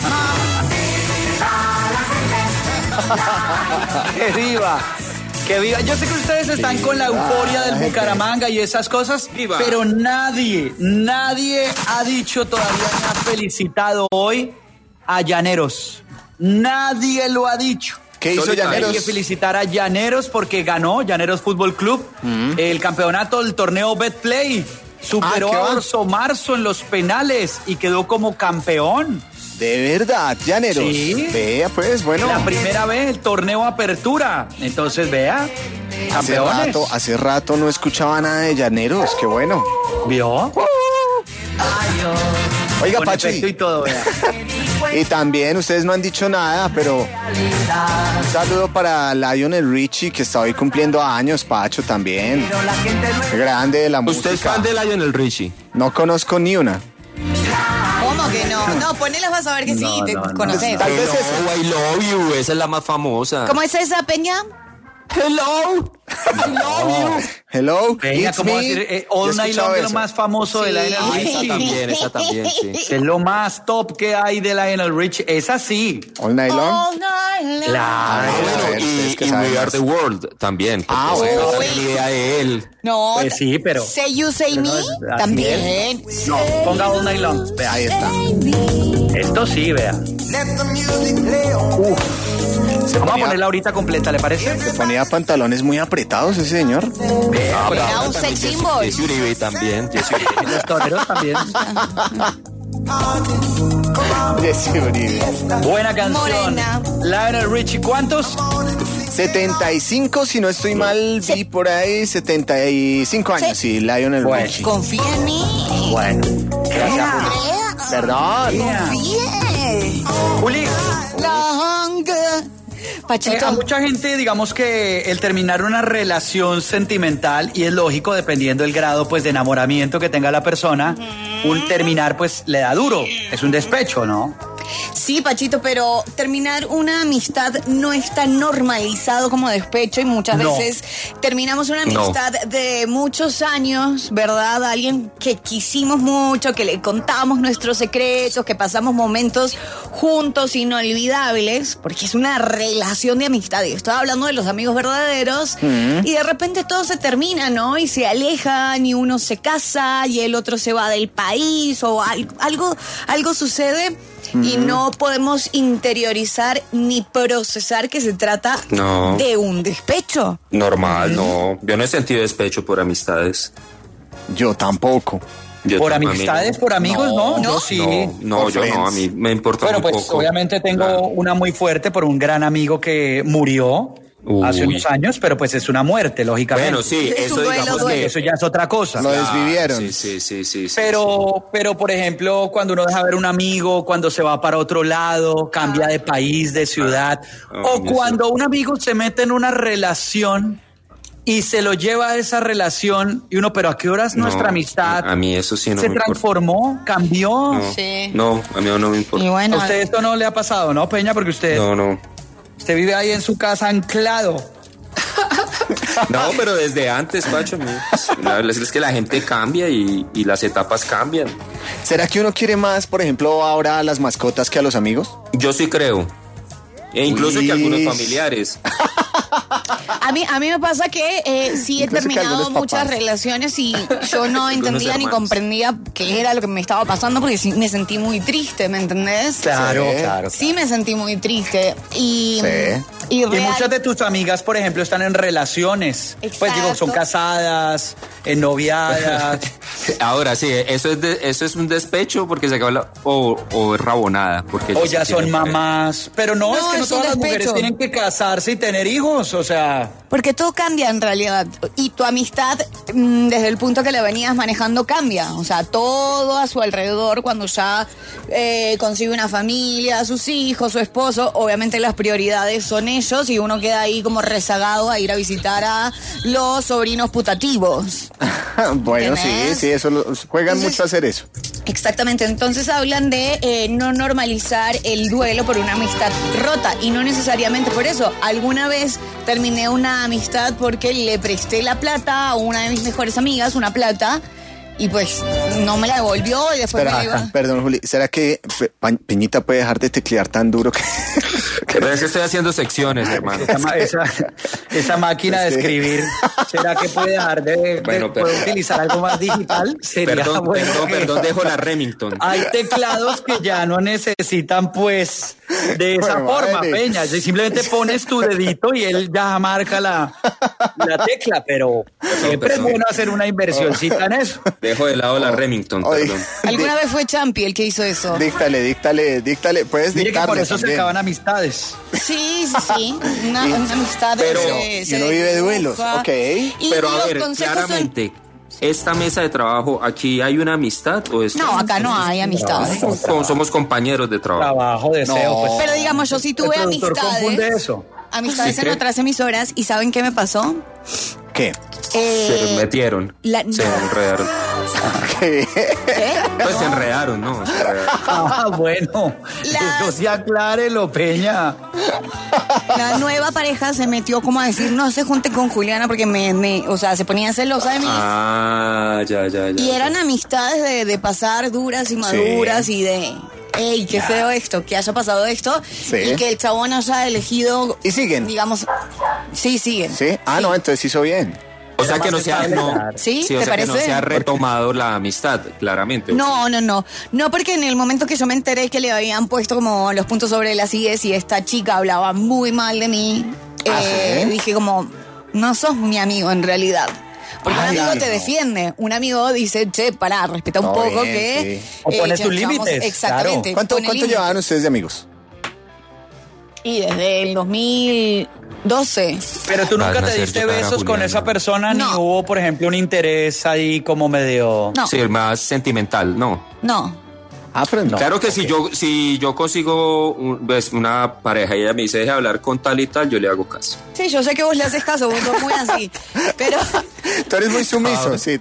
[SPEAKER 9] ¡Que viva! ¡Que viva! Yo sé que ustedes están con la euforia del Bucaramanga y esas cosas, pero nadie ha dicho todavía, ni ha felicitado hoy a Llaneros. Nadie lo ha dicho.
[SPEAKER 13] ¿Qué hizo Llaneros?
[SPEAKER 9] Hay que felicitar a Llaneros porque ganó Llaneros Fútbol Club el campeonato del torneo Betplay. Superó a Orso Marzo en los penales y quedó como campeón.
[SPEAKER 13] De verdad, Llaneros.
[SPEAKER 9] Sí.
[SPEAKER 13] Vea, pues, bueno.
[SPEAKER 9] La primera vez, el torneo Apertura. Entonces, vea, campeones.
[SPEAKER 13] Hace rato no escuchaba nada de Llaneros, qué bueno.
[SPEAKER 9] ¿Vio?
[SPEAKER 13] Oiga,
[SPEAKER 9] con
[SPEAKER 13] Pachi.
[SPEAKER 9] Y todo, vea.
[SPEAKER 13] Y también, ustedes no han dicho nada, pero un saludo para Lionel Richie, que está hoy cumpliendo años, Pacho, también. Grande de la música.
[SPEAKER 12] ¿Usted es fan de Lionel Richie?
[SPEAKER 13] No conozco ni una.
[SPEAKER 8] ¿Cómo que no? No, ponelas, vas a ver que sí, te conoces.
[SPEAKER 13] Tal vez eso.
[SPEAKER 12] I Love You, esa es la más famosa.
[SPEAKER 8] ¿Cómo es esa, Peña?
[SPEAKER 12] Hello.
[SPEAKER 13] Hello.
[SPEAKER 9] Venga,
[SPEAKER 13] it's
[SPEAKER 9] ¿cómo
[SPEAKER 13] me.
[SPEAKER 9] decir? All Night Long es lo más famoso de Lionel Richie.
[SPEAKER 12] Esa también, sí.
[SPEAKER 9] Es lo más top que hay de Lionel Richie. Es así.
[SPEAKER 13] All Night Long.
[SPEAKER 8] All night long.
[SPEAKER 9] Claro.
[SPEAKER 12] Y We Are the World también.
[SPEAKER 13] Bueno.
[SPEAKER 12] La idea de él.
[SPEAKER 8] No.
[SPEAKER 9] Pues sí, pero.
[SPEAKER 8] Say You, Say Me. También.
[SPEAKER 9] No, ponga All Night Long. Vea,
[SPEAKER 13] Ahí está.
[SPEAKER 9] Esto sí, vea. Vamos a ponerla ahorita completa, ¿le parece?
[SPEAKER 13] Se ponía pantalones muy apretados ese señor.
[SPEAKER 8] Era un sex symbol.
[SPEAKER 12] Jesse Uribe también.
[SPEAKER 9] Los toreros también.
[SPEAKER 13] Jesse Uribe.
[SPEAKER 9] Buena canción.
[SPEAKER 8] Morena.
[SPEAKER 9] Lionel Richie, ¿cuántos?
[SPEAKER 13] 75, si no estoy mal, vi por ahí 75 años, sí, Lionel Richie.
[SPEAKER 8] Confía en mí.
[SPEAKER 9] Bueno. Gracias, Juli.
[SPEAKER 13] Perdón.
[SPEAKER 8] Confíe.
[SPEAKER 9] Juli.
[SPEAKER 8] Pachito.
[SPEAKER 9] A mucha gente, digamos que el terminar una relación sentimental, y es lógico dependiendo del grado pues de enamoramiento que tenga la persona, un terminar pues le da duro, es un despecho, ¿no?
[SPEAKER 8] Sí, Pachito, pero terminar una amistad no es tan normalizado como despecho y muchas veces terminamos una amistad de muchos años, ¿verdad? Alguien que quisimos mucho, que le contamos nuestros secretos, que pasamos momentos juntos inolvidables, porque es una relación de amistad. Y estoy hablando de los amigos verdaderos y de repente todo se termina, ¿no? Y se alejan y uno se casa y el otro se va del país o algo sucede. Y no podemos interiorizar ni procesar que se trata de un despecho.
[SPEAKER 12] Normal, no. Yo no he sentido despecho por amistades.
[SPEAKER 13] Yo tampoco.
[SPEAKER 9] ¿Por amistades, por amigos? No, yo sí.
[SPEAKER 12] No, yo no, a mí me importa muy
[SPEAKER 9] pues
[SPEAKER 12] poco.
[SPEAKER 9] Obviamente tengo una muy fuerte por un gran amigo que murió hace unos años, pero pues es una muerte, lógicamente.
[SPEAKER 12] Bueno, sí, eso digamos que
[SPEAKER 9] eso ya es otra cosa.
[SPEAKER 13] Lo desvivieron.
[SPEAKER 12] Sí.
[SPEAKER 9] Pero, por ejemplo, cuando uno deja ver un amigo, cuando se va para otro lado, cambia de país, de ciudad, o cuando un amigo se mete en una relación y se lo lleva a esa relación y uno, pero ¿a qué horas nuestra amistad
[SPEAKER 12] a mí eso sí no
[SPEAKER 9] se
[SPEAKER 12] me
[SPEAKER 9] transformó, cambió?
[SPEAKER 12] No, a mí no me importa.
[SPEAKER 8] Y bueno,
[SPEAKER 9] a usted esto no le ha pasado, ¿no, Peña? Porque usted...
[SPEAKER 12] No.
[SPEAKER 9] Usted vive ahí en su casa anclado.
[SPEAKER 12] No, pero desde antes, Pacho. La verdad es que la gente cambia y las etapas cambian.
[SPEAKER 13] ¿Será que uno quiere más, por ejemplo, ahora a las mascotas que a los amigos?
[SPEAKER 12] Yo sí creo. E incluso que algunos familiares.
[SPEAKER 8] A mí me pasa que sí he terminado muchas relaciones y yo no entendía ni comprendía qué era lo que me estaba pasando porque sí me sentí muy triste, ¿me entendés?
[SPEAKER 9] Claro.
[SPEAKER 8] Sí me sentí muy triste y
[SPEAKER 9] muchas de tus amigas, por ejemplo, están en relaciones.
[SPEAKER 8] Exacto.
[SPEAKER 9] Pues digo, son casadas, ennoviadas.
[SPEAKER 12] Ahora sí, eso es un despecho porque se acabó o es rabonada. Porque
[SPEAKER 9] o ya son mamás. Pero no, es que no todas las mujeres tienen que casarse y tener hijos, o sea.
[SPEAKER 8] Porque todo cambia en realidad. Y tu amistad, desde el punto que la venías manejando, cambia. O sea, todo a su alrededor, cuando ya consigue una familia, sus hijos, su esposo, obviamente las prioridades son ellos y uno queda ahí como rezagado a ir a visitar a los sobrinos putativos.
[SPEAKER 13] Bueno, sí, eso juegan mucho a hacer eso.
[SPEAKER 8] Exactamente, entonces hablan de no normalizar el duelo por una amistad rota y no necesariamente por eso. Alguna vez terminé una amistad porque le presté la plata a una de mis mejores amigas, una plata, y pues no me la devolvió y después me iba.
[SPEAKER 13] Perdón, Juli, ¿será que Peñita puede dejar de teclear tan duro que...
[SPEAKER 12] Pero es que estoy haciendo secciones, hermano.
[SPEAKER 9] Esa máquina de escribir, ¿será que puede dejar puede utilizar algo más digital? Sería
[SPEAKER 12] perdón, dejo la Remington.
[SPEAKER 9] Hay teclados que ya no necesitan, pues, de esa forma, Peña. Simplemente pones tu dedito y él ya marca la tecla, pero siempre es bueno hacer una inversioncita en eso.
[SPEAKER 12] Dejo de lado la Remington, perdón.
[SPEAKER 8] ¿Alguna vez fue Champi el que hizo eso?
[SPEAKER 13] Díctale. Puedes
[SPEAKER 9] Mire
[SPEAKER 13] dictarle
[SPEAKER 9] que por eso
[SPEAKER 13] también.
[SPEAKER 9] se acaban amistades.
[SPEAKER 8] Sí. Una amistad.
[SPEAKER 13] Pero y uno vive duelos, ok.
[SPEAKER 12] Pero a ver, claramente, ¿esta mesa de trabajo, aquí hay una amistad o es?
[SPEAKER 8] No, acá no hay amistades.
[SPEAKER 12] Somos compañeros de trabajo.
[SPEAKER 9] Trabajo, deseo, pues.
[SPEAKER 8] Pero digamos, yo sí tuve amistades. Amistades en otras emisoras, ¿y saben qué me pasó?
[SPEAKER 13] ¿Qué?
[SPEAKER 12] Se metieron. Se enredaron.
[SPEAKER 13] ¿Qué?
[SPEAKER 12] Pues se enredaron, ¿no?
[SPEAKER 9] Bueno. Eso sí aclárelo, Peña.
[SPEAKER 8] La nueva pareja se metió como a decir, no se junten con Juliana porque o sea, se ponía celosa de mí.
[SPEAKER 12] Ya.
[SPEAKER 8] Y eran amistades de pasar duras y maduras y de... ¡Ey, qué feo esto! Que haya pasado esto y que el chabón haya elegido...
[SPEAKER 13] ¿Y siguen?
[SPEAKER 8] Digamos... Sí, siguen.
[SPEAKER 13] ¿Sí? No, entonces hizo bien.
[SPEAKER 12] O sea que no se ha...
[SPEAKER 8] ¿Sí?
[SPEAKER 12] ¿Te
[SPEAKER 8] parece?
[SPEAKER 12] Que no se ha retomado la amistad, claramente.
[SPEAKER 8] No. No, porque en el momento que yo me enteré que le habían puesto como los puntos sobre las IES y esta chica hablaba muy mal de mí, dije como, no sos mi amigo en realidad. Porque un amigo te defiende. Un amigo dice, che, pará, respeta un poco bien, que...
[SPEAKER 9] Sí. O pones tus límites.
[SPEAKER 8] Exactamente.
[SPEAKER 13] Claro. ¿Cuánto llevaban ustedes de amigos?
[SPEAKER 8] Y desde el 2012.
[SPEAKER 9] Pero tú nunca te diste besos con esa persona, ni hubo, por ejemplo, un interés ahí como medio...
[SPEAKER 8] No.
[SPEAKER 12] Sí, más sentimental, ¿no?
[SPEAKER 8] No.
[SPEAKER 13] Pero no.
[SPEAKER 12] Claro que si yo consigo una pareja y ella me dice deje hablar con tal y tal, yo le hago caso.
[SPEAKER 8] Sí, yo sé que vos le haces caso, vos sos muy así, pero...
[SPEAKER 13] Tú eres muy sumiso, sí.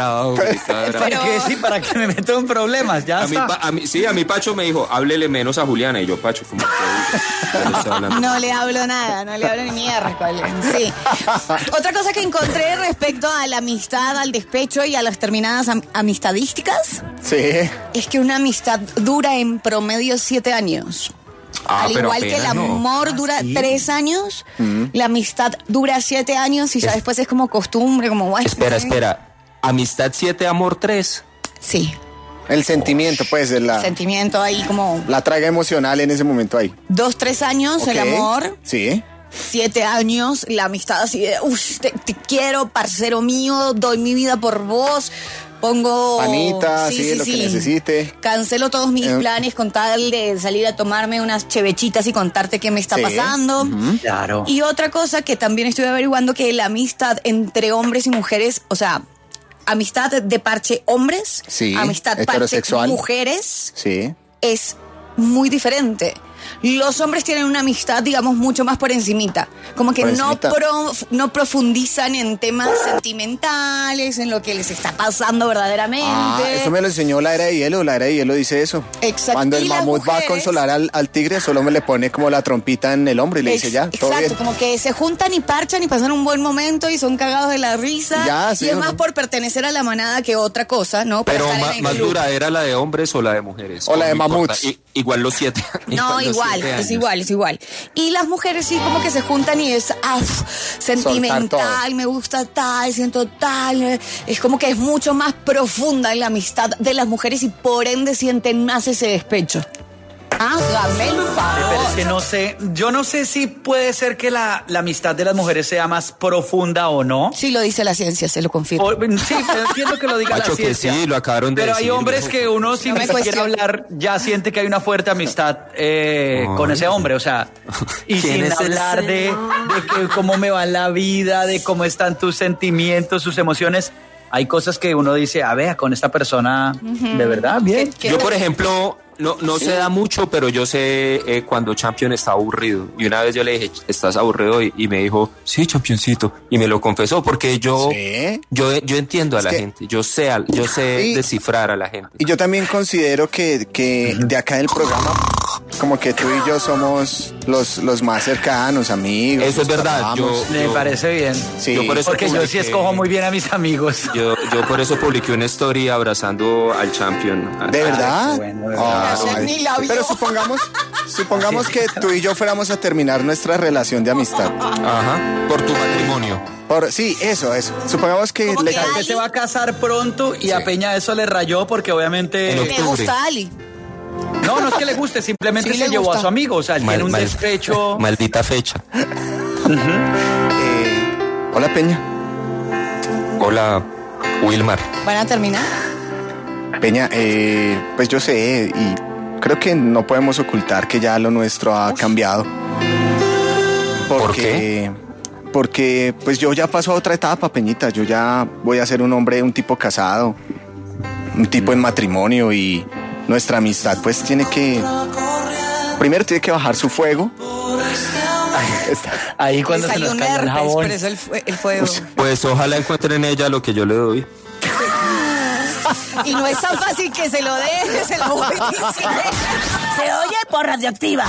[SPEAKER 9] Para que me meto en problemas, ya está.
[SPEAKER 12] A mí Pacho me dijo, háblele menos a Juliana, y yo, Pacho, ¿cómo te
[SPEAKER 8] No le hablo nada, no le hablo ni miércoles, sí. Otra cosa que encontré respecto a la amistad, al despecho y a las terminadas amistadísticas, es que una amistad dura en promedio 7 años. Al igual que el amor dura 3 años, la amistad dura 7 años y ya después es como costumbre, como bueno.
[SPEAKER 12] Espera. Amistad 7, amor 3.
[SPEAKER 8] Sí.
[SPEAKER 13] El sentimiento, pues,
[SPEAKER 8] el sentimiento ahí como...
[SPEAKER 13] La traga emocional en ese momento ahí.
[SPEAKER 8] 2-3 años el amor.
[SPEAKER 13] Sí.
[SPEAKER 8] 7 años, la amistad así de, te quiero, parcero mío, doy mi vida por vos. Pongo...
[SPEAKER 13] Panita, lo que necesite.
[SPEAKER 8] Cancelo todos mis planes con tal de salir a tomarme unas chevechitas y contarte qué me está pasando.
[SPEAKER 9] Claro.
[SPEAKER 8] Y otra cosa que también estoy averiguando, que la amistad entre hombres y mujeres, o sea, amistad de parche hombres, amistad parche mujeres, es muy diferente. Los hombres tienen una amistad, digamos, mucho más por encimita. Como que no profundizan en temas sentimentales, en lo que les está pasando verdaderamente.
[SPEAKER 13] Eso me lo enseñó la Era de Hielo. La Era de Hielo dice eso.
[SPEAKER 8] Exacto.
[SPEAKER 13] Cuando el mamut va a consolar al tigre, solo me le pone como la trompita en el hombro y le dice ya, todo bien.
[SPEAKER 8] Como que se juntan y parchan y pasan un buen momento y son cagados de la risa. Y es más por pertenecer a la manada que otra cosa, ¿no?
[SPEAKER 12] Pero más dura era la de hombres o la de mujeres.
[SPEAKER 13] O la de mamuts.
[SPEAKER 12] Igual los 7.
[SPEAKER 8] No, es igual. Y las mujeres sí como que se juntan y es sentimental, me gusta tal, siento tal. Es como que es mucho más profunda la amistad de las mujeres y por ende sienten más ese despecho. Hágame el favor.
[SPEAKER 9] Pero es que no sé, yo no sé si puede ser que la amistad de las mujeres sea más profunda o no.
[SPEAKER 8] Sí, lo dice la ciencia, se lo confirmo.
[SPEAKER 9] Sí, pero entiendo que lo diga la ciencia.
[SPEAKER 12] Sí, lo acabaron de
[SPEAKER 9] decir.
[SPEAKER 12] Pero
[SPEAKER 9] hay hombres que uno sin ni siquiera hablar ya siente que hay una fuerte amistad con ese hombre, o sea, y sin hablar de que cómo me va la vida, de cómo están tus sentimientos, sus emociones. Hay cosas que uno dice, con esta persona, de verdad, bien.
[SPEAKER 12] Yo, por ejemplo, no se da mucho, pero yo sé cuando Champion está aburrido. Y una vez yo le dije, ¿estás aburrido? Y me dijo, sí, Championcito. Y me lo confesó, porque yo entiendo a la gente. Yo sé descifrar a la gente.
[SPEAKER 13] Y yo también considero que de acá del programa, como que tú y yo somos los más cercanos, amigos.
[SPEAKER 12] Eso es verdad.
[SPEAKER 9] Me parece bien.
[SPEAKER 13] Sí.
[SPEAKER 9] Porque yo sí escojo muy bien a mis amigos.
[SPEAKER 12] Yo por eso publiqué una story abrazando al Champion.
[SPEAKER 13] ¿De verdad?
[SPEAKER 9] Bueno, de verdad.
[SPEAKER 13] Pero supongamos que tú y yo fuéramos a terminar nuestra relación de amistad.
[SPEAKER 12] Ajá. Por tu matrimonio.
[SPEAKER 13] Sí, eso. Supongamos que
[SPEAKER 9] que se va a casar pronto y a Peña eso le rayó porque obviamente
[SPEAKER 8] le gusta Ali.
[SPEAKER 9] No es que le guste, simplemente se llevó a su amigo, o sea, él tiene un despecho.
[SPEAKER 12] Maldita fecha.
[SPEAKER 13] Hola, Peña.
[SPEAKER 12] Hola, Wilmar.
[SPEAKER 8] ¿Van a terminar?
[SPEAKER 13] Peña, pues yo sé y creo que no podemos ocultar que ya lo nuestro ha cambiado.
[SPEAKER 12] ¿Por qué?
[SPEAKER 13] Porque pues yo ya paso a otra etapa, Peñita. Yo ya voy a ser un tipo casado, un tipo en matrimonio y nuestra amistad pues primero tiene que bajar su fuego.
[SPEAKER 9] Ahí cuando se nos caiga el jabón.
[SPEAKER 8] Por eso el fuego.
[SPEAKER 12] Pues ojalá encuentre en ella lo que yo le doy.
[SPEAKER 8] Y no es tan fácil que se lo deje, se lo voy diciendo.
[SPEAKER 1] Se oye por Radioactiva.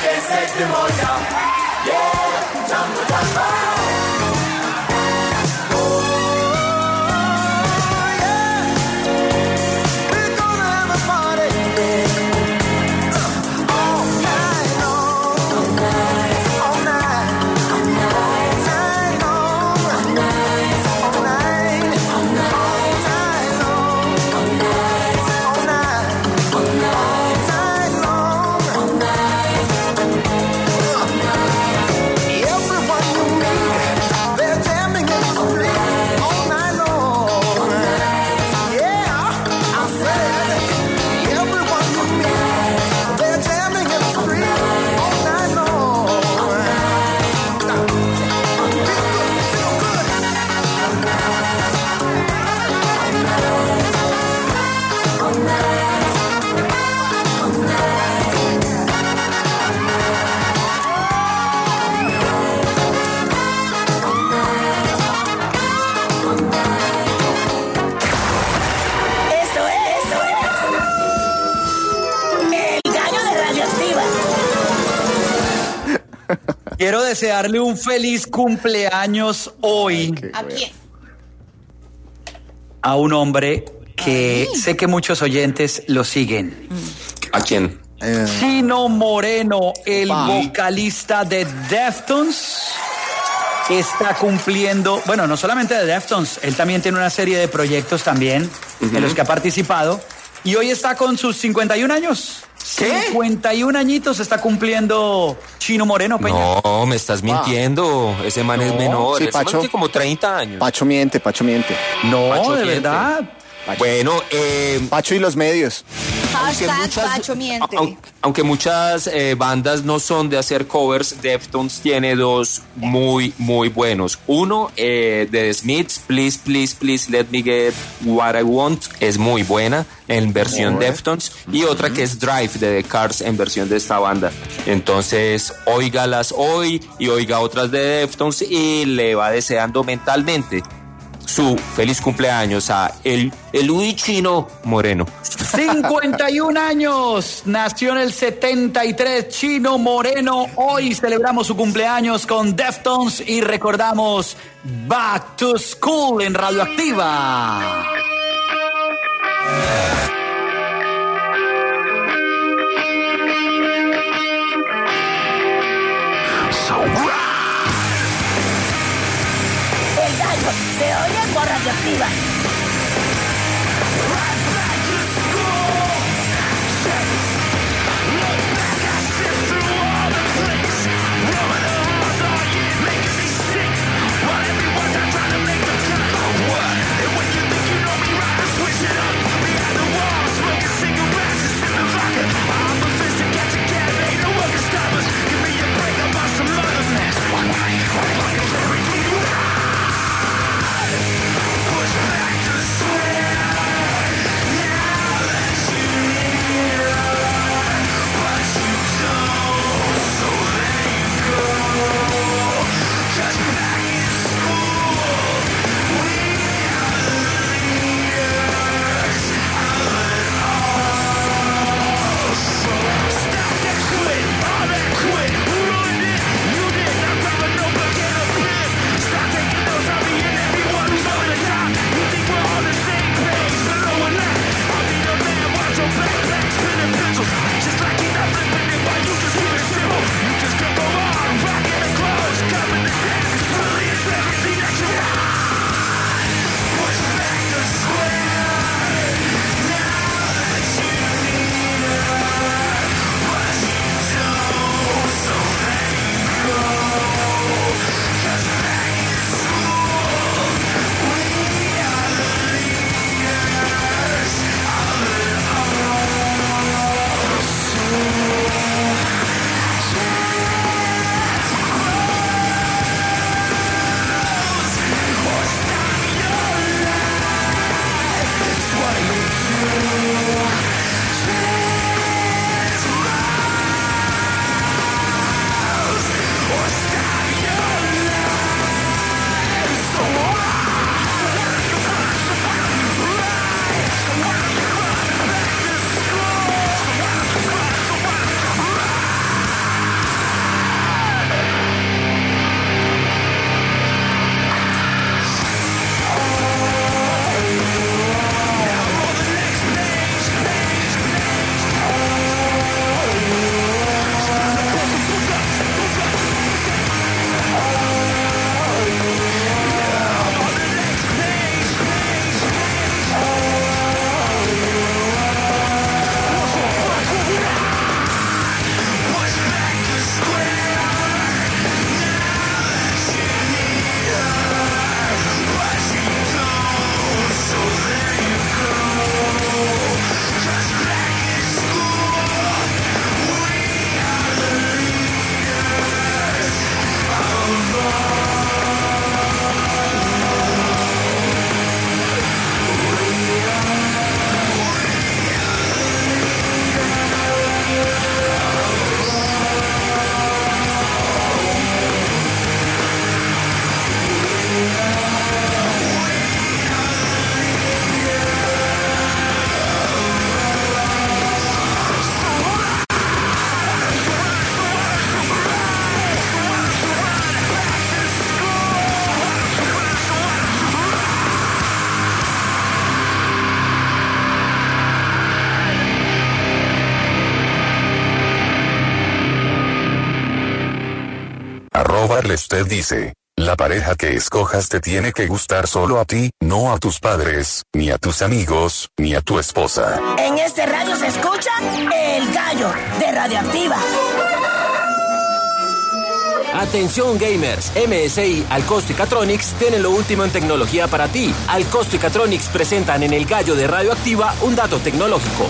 [SPEAKER 9] Quiero desearle un feliz cumpleaños hoy.
[SPEAKER 8] ¿A quién?
[SPEAKER 9] A un hombre que sé que muchos oyentes lo siguen.
[SPEAKER 12] ¿A quién?
[SPEAKER 9] Chino Moreno, el vocalista de Deftones, está cumpliendo, bueno, no solamente de Deftones, él también tiene una serie de proyectos también en los que ha participado y hoy está con sus 51 años. ¿Qué? 51 añitos está cumpliendo Chino Moreno, Peña.
[SPEAKER 12] No, me estás mintiendo. Ese man es menor.
[SPEAKER 13] Sí,
[SPEAKER 12] ese man
[SPEAKER 13] Pacho.
[SPEAKER 12] tiene como 30 años.
[SPEAKER 13] Pacho miente.
[SPEAKER 9] No,
[SPEAKER 12] Pacho
[SPEAKER 9] de
[SPEAKER 12] miente.
[SPEAKER 9] verdad.
[SPEAKER 12] Bueno,
[SPEAKER 13] Pacho y los medios.
[SPEAKER 8] Hashtag Pacho miente.
[SPEAKER 12] Aunque muchas bandas no son de hacer covers, Deftones tiene dos muy, muy buenos. Uno, de The Smiths, Please, Please, Please Let Me Get What I Want, es muy buena en versión Deftones. Y otra que es Drive de The Cars en versión de esta banda. Entonces, óigalas hoy y oiga otras de Deftones y le va deseando mentalmente su feliz cumpleaños a el Luis Chino Moreno.
[SPEAKER 9] 51 años, nació en el 73, Chino Moreno. Hoy celebramos su cumpleaños con Deftones y recordamos Back to School en Radioactiva.
[SPEAKER 1] El gallo se oye por Radioactiva.
[SPEAKER 3] Push back
[SPEAKER 5] Barley usted dice, la pareja que escojas te tiene que gustar solo a ti, no a tus padres, ni a tus amigos, ni a tu esposa.
[SPEAKER 1] En este radio se escucha El Gallo de Radioactiva.
[SPEAKER 20] Atención gamers, MSI, Alcosto y Catronics tienen lo último en tecnología para ti. Alcosto y Catronics presentan en El Gallo de Radioactiva un dato tecnológico.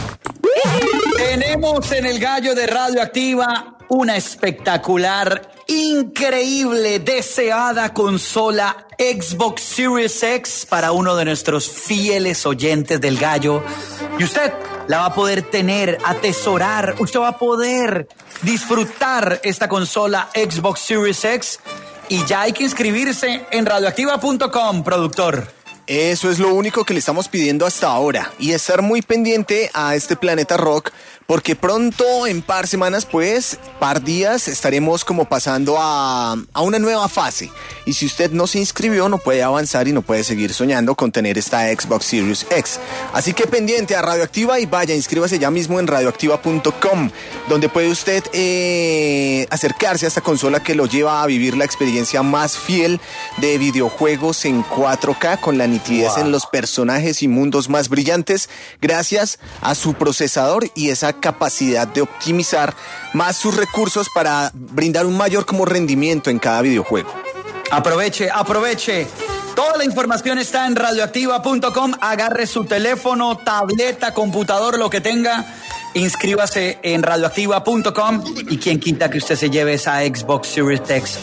[SPEAKER 9] Tenemos en El Gallo de Radioactiva una espectacular, increíble, deseada consola Xbox Series X para uno de nuestros fieles oyentes del Gallo. Y usted la va a poder tener, atesorar, usted va a poder disfrutar esta consola Xbox Series X y ya hay que inscribirse en radioactiva.com, productor.
[SPEAKER 13] Eso es lo único que le estamos pidiendo hasta ahora y estar muy pendiente a este Planeta Rock porque pronto, en par semanas, pues, par días, estaremos como pasando a una nueva fase. Y si usted no se inscribió, no puede avanzar y no puede seguir soñando con tener esta Xbox Series X. Así que pendiente a Radioactiva y vaya, inscríbase ya mismo en radioactiva.com, donde puede usted acercarse a esta consola que lo lleva a vivir la experiencia más fiel de videojuegos en 4K con la nitidez en los personajes y mundos más brillantes, gracias a su procesador y esa capacidad de optimizar más sus recursos para brindar un mayor como rendimiento en cada videojuego.
[SPEAKER 9] Aproveche. Toda la información está en radioactiva.com. Agarre su teléfono, tableta, computador, lo que tenga. Inscríbase en radioactiva.com y quien quita que usted se lleve esa Xbox Series X.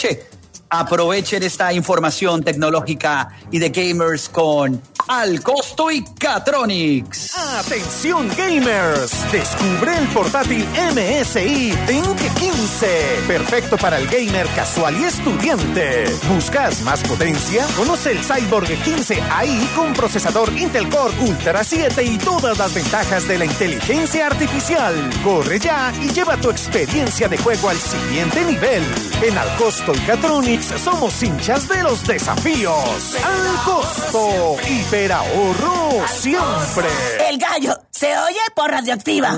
[SPEAKER 9] Aprovechen esta información tecnológica y de gamers con Alcosto y Catronics.
[SPEAKER 7] ¡Atención gamers! Descubre el portátil MSI Think 15. Perfecto para el gamer casual y estudiante. ¿Buscas más potencia? Conoce el Cyborg 15 AI con procesador Intel Core Ultra 7 y todas las ventajas de la inteligencia artificial. Corre ya y lleva tu experiencia de juego al siguiente nivel. En Alcosto y Catronics somos hinchas de los desafíos. Alcosto, hiperahorro siempre.
[SPEAKER 1] El Gallo se oye por Radioactiva.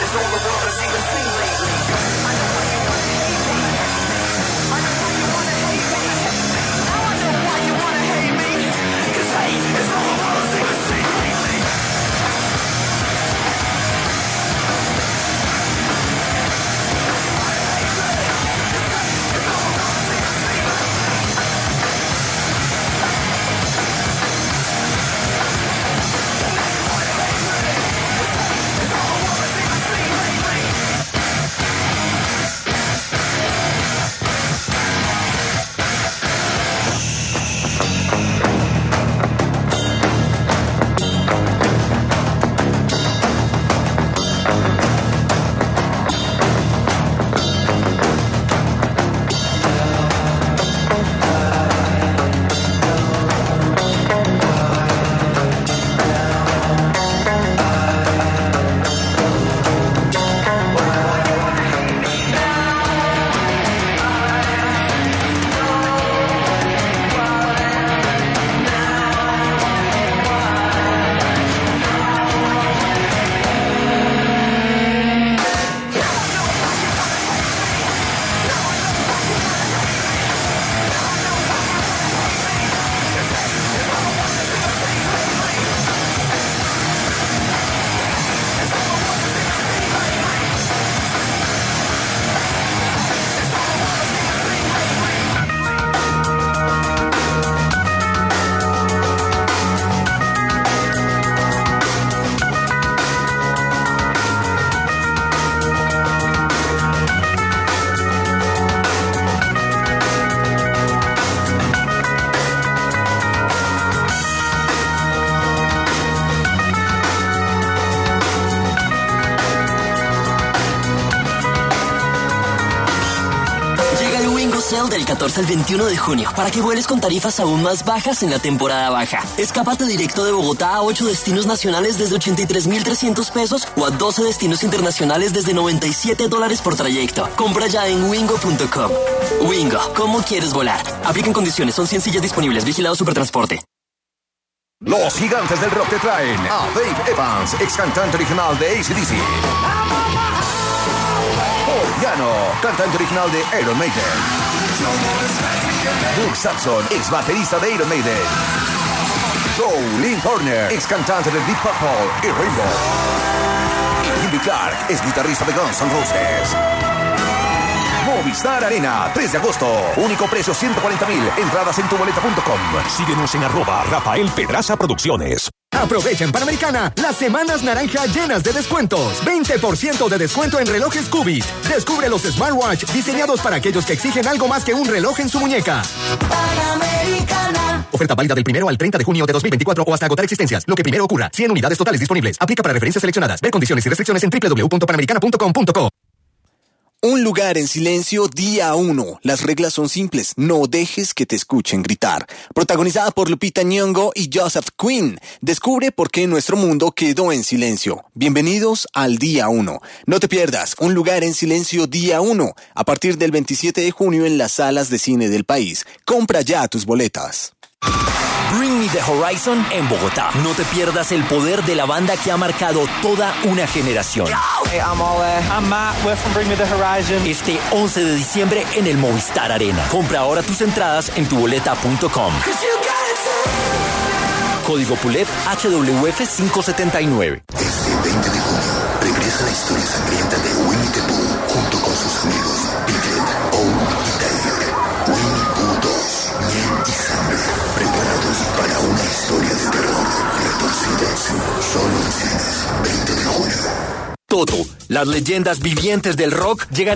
[SPEAKER 3] is all the world has even seen lately. I know why you wanna hate me. I know why you wanna hate me. Now I know why you wanna hate me. 'Cause hate is all the world has even seen lately.
[SPEAKER 2] Del 14 al 21 de junio, para que vueles con tarifas aún más bajas en la temporada baja. Escápate directo de Bogotá a 8 destinos nacionales desde 83,300 pesos o a 12 destinos internacionales desde $97 por trayecto. Compra ya en wingo.com. Wingo, ¿cómo quieres volar? Aplican condiciones, son 100 sillas disponibles, vigilado Supertransporte.
[SPEAKER 22] Los gigantes del rock te traen a Dave Evans, ex cantante original de AC/DC. Paul Diano, cantante original de Iron Maiden. Doug Saxon, ex baterista de Iron Maiden. Joe Lynn Turner, ex cantante de Deep Purple y Rainbow. Y Jimmy Clark, ex guitarrista de Guns N' Roses. Movistar Arena, 3 de agosto. Único precio 140,000. Entradas en tuboleta.com.
[SPEAKER 7] Síguenos en @Rafael Pedraza Producciones. Aprovecha en Panamericana las semanas naranja llenas de descuentos. 20% de descuento en relojes Cubit. Descubre los smartwatch diseñados para aquellos que exigen algo más que un reloj en su muñeca.
[SPEAKER 1] Panamericana.
[SPEAKER 7] Oferta válida del 1 al 30 de junio de 2024 o hasta agotar existencias. Lo que primero ocurra. 100 unidades totales disponibles. Aplica para referencias seleccionadas. Ver condiciones y restricciones en www.panamericana.com.co.
[SPEAKER 13] Un lugar en silencio, día 1. Las reglas son simples. No dejes que te escuchen gritar. Protagonizada por Lupita Nyong'o y Joseph Quinn. Descubre por qué nuestro mundo quedó en silencio. Bienvenidos al día 1. No te pierdas Un lugar en silencio, día 1. A partir del 27 de junio en las salas de cine del país. Compra ya tus boletas.
[SPEAKER 20] Bring Me the Horizon en Bogotá. No te pierdas el poder de la banda que ha marcado toda una generación.
[SPEAKER 23] Hey, I'm Ole. I'm Matt. We're from Bring Me the Horizon.
[SPEAKER 20] Este 11 de diciembre en el Movistar Arena. Compra ahora tus entradas en tuboleta.com. Código PULEP HWF 579.
[SPEAKER 24] Este 20 de junio regresa la historia sangrienta de Winnie the Pooh junto con sus amigos Piglet, Owl y Tiger. Winnie Pooh 2, miel y sangre. Preparados para una historia de terror retorcidos. Solo en cines, 20 de junio.
[SPEAKER 20] Toto, las leyendas vivientes del rock llegan